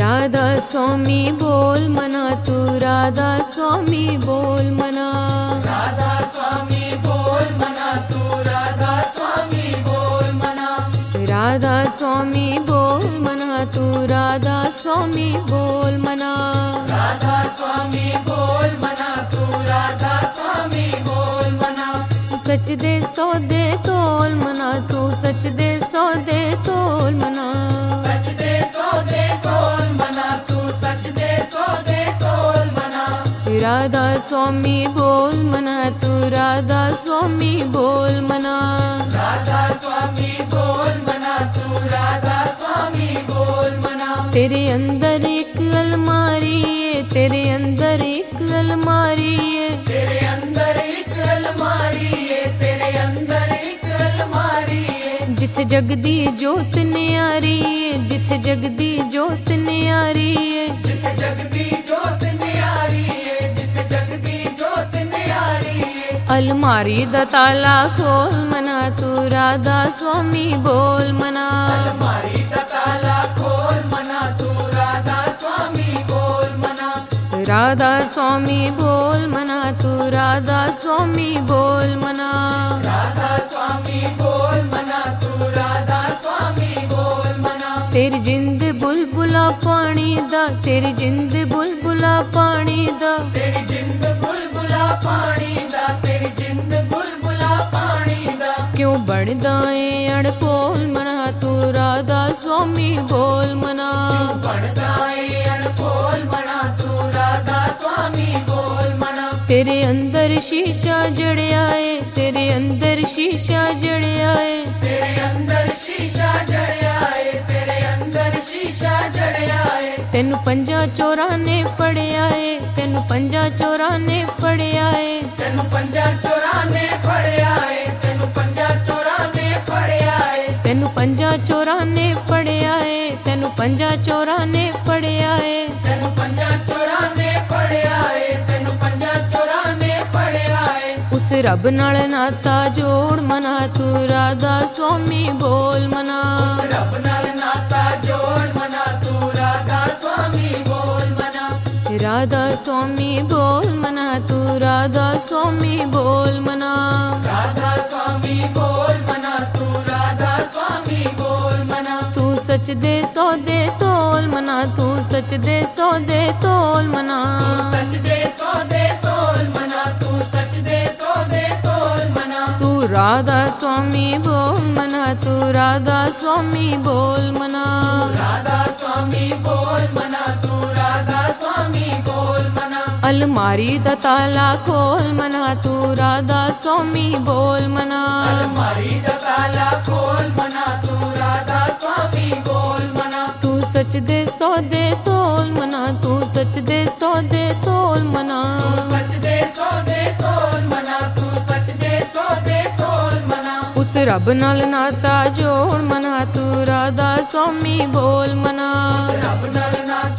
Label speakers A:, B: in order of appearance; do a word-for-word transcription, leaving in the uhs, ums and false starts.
A: राधा स्वामी बोल मना तू राधा स्वामी बोल मना
B: राधा स्वामी बोल मना तू राधा स्वामी बोल मना
A: राधा स्वामी बोल मना तू राधा स्वामी बोल मना
B: राधा स्वामी बोल मना तू राधा स्वामी बोल मना
A: सच दे सौदे तोल मना तू सच दे सौदे तोल मना
B: सच दे सौदे तोल मना तू सच दे सौदे तोल मना
A: राधा स्वामी बोल मना तू राधा स्वामी बोल मना
B: राधा स्वामी बोल मना तू राधा स्वामी बोल मना
A: तेरे अंदर एक अलमारी है तेरे अंदर एक अलमारी है
B: तेरे अंदर एक अलमारी है तेरे अंदर एक अलमारी है
A: जिथे जगदी जोत न्यारी है जिथे जगदी जोत न्यारी है
B: जिथे जगदी जोत न्यारी है जिथे जगदी जोत न्यारी है
A: अलमारी दा ताला खोल मना तू राधा स्वामी बोल मना
B: अलमारी का ताला खोल मना तू राधा स्वामी बोल मना
A: राधा स्वामी बोल मना तू राधा स्वामी बोल मना
B: राधा स्वामी बोल मना तू राधा स्वामी बोल मना
A: तेरी जिंद बुलबुला पानी दा तेरी जिंद बुलबुला पानी दा
B: तेरी जिंद बुलबुला पानी दा तेरी जिंद बुलबुला पानी दा
A: क्यों बढ़दा है अड़पोल मना तू राधा स्वामी बोल मना
B: बढ़ता है अनकोल मना तू राधा स्वामी बोल मना
A: तेरे अंदर शीशा जड़या है तेरे अंदर शीशा जड़या है
B: तेरे अंदर शीशा जड़या है तेरे अंदर शीशा जड़या है
A: तेनु पंजा चोरा ने फड़या है तेनु पंजा चोरा ने फड़या है
B: तेनु पंजा चोरा ने फड़या है तेनु पंजा चोरा ने फड़या है
A: तेनु पंजा चोरा ने फड़या है तेनु पंजा चोरा ने फड़या है
B: तेनु पंजा चोरा ने फड़या है तेनु पंजा चोरा ने फड़या है
A: उस रब नाल नाता जोड़ मना तू राधा स्वामी बोल मना
B: रब नाल नाता जोड़ मना तू राधा स्वामी बोल मना
A: राधा स्वामी बोल मना तू राधा स्वामी बोल मना
B: राधा स्वामी बोल मना तू राधा स्वामी बोल मना
A: तू सच दे सौदे तोल मना तू सच दे सौदे तोल मना
B: सच दे सौदे तोल मना तू सच दे सौदे तोल मना
A: तू राधा स्वामी बोल मना तू राधा स्वामी बोल मना
B: राधा स्वामी बोल मना तू राधा स्वामी बोल मना
A: अलमारी दा ताला खोल मना तू राधा स्वामी बोल मना
B: अलमारी का ताला खोल मना तू राधा स्वामी बोल मना
A: तू सच दे सौदे तोल मना तू सच दे सौदे तोल मना
B: सच दे सौदे तोल मना तू सच दे सौदे तोल मना
A: उस रब नाल नाता जोड़ मना तू राधा स्वामी बोल मना
B: रब नाल नाता